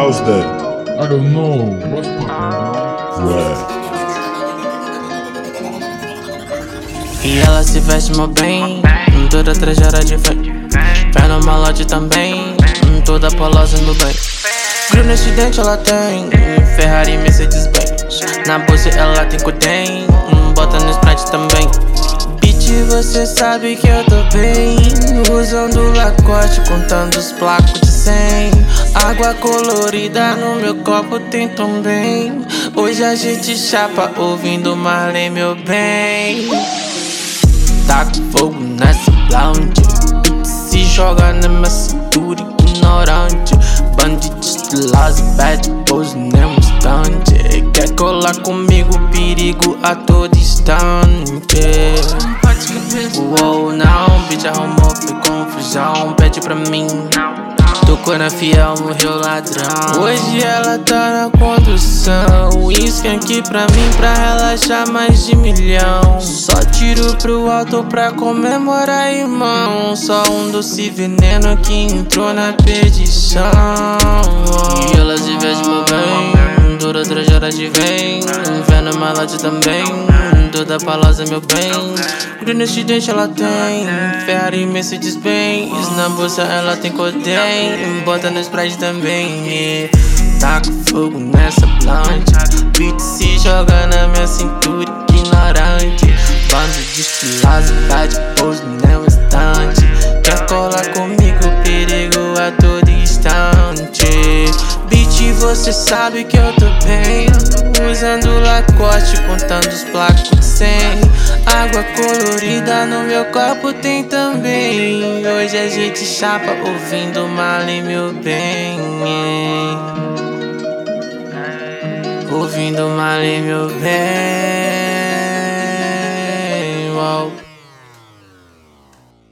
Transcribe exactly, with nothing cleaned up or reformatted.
How's that? I don't know. What's poppin', Right. E ela se veste mó bem, toda trajada de fé. Pé no malote também, toda polosa no bem. Green nesse dente ela tem, Ferrari, Mercedes Benz. Na bolsa ela tem codem, bota no Sprite também. Bitch, você sabe que eu tô bem, usando Lacoste, contando os placos de cem. Água colorida no meu copo tem também. Hoje a gente chapa ouvindo Marley, meu bem. Taca fogo nessa blonde, se joga na minha cintura ignorante. Bandido estiloso, bad pose num instante. Quer colar comigo, perigo a todo instante. Uou, não, bitch arrumou, foi confusão. Pede pra mim, tocou na fiel, morreu ladrão. Hoje ela tá na condução, skank pra mim pra relaxar mais de milhão. Só tiro pro alto pra comemorar, irmão. Só um doce veneno que entrou na perdição. E ela se veste mó bem, toda trajada de vem. Inverno malote também, toda palosa meu bem. Green nesse dente ela tem, Ferrari, Mercedes Benz. Na bolsa ela tem codem, bota no Sprite também. Taca fogo nessa planta, beat se joga na minha cintura ignorante. Bando de estiloso, bad pose num instante. Quer colar comigo, perigo a todo instante. Bitch, você sabe que eu tô bem, usando Lacoste, contando os placos de cem. Água colorida no meu copo tem também. Hoje a gente chapa ouvindo Marley, meu bem. Ouvindo Marley, meu bem.